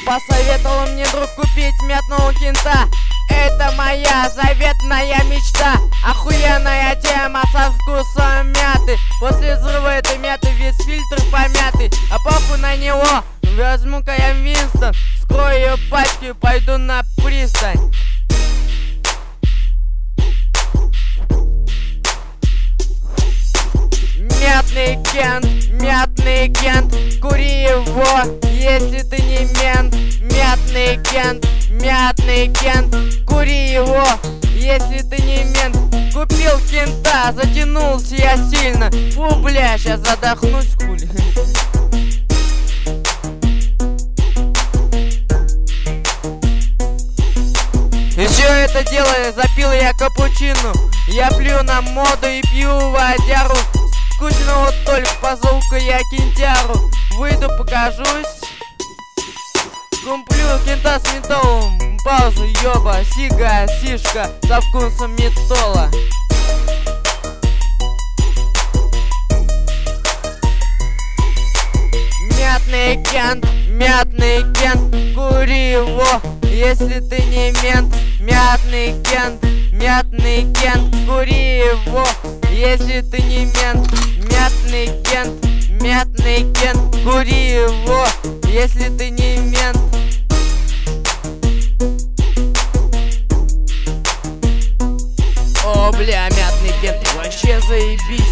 Посоветовал мне друг купить мятного кента. Это моя заветная мечта. Охуенная тема со вкусом мяты. После взрыва этой мяты весь фильтр помятый. А похуй на него, возьму-ка я Винстон. Скрою пачку и пойду на пристань. Мятный кент, кури его, если ты не мент. Мятный кент, кури его, если ты не мент. Купил кента, затянулся я сильно. Фу, бля, сейчас задохнусь, хули. И все это дело запил я капучино. Я плюю на моду и пью водяру. Скучно вот только, позову-ка я кентяру. Выйду, покажусь. Куплю кента с ментолом. Паузу, ёба, сига, сишка со вкусом металла. Мятный кент, кури его, если ты не мент. Мятный кент, кури его, если ты не мент. Мятный кент, кури его, если ты не мент. О, бля, мятный кент, вообще заебись.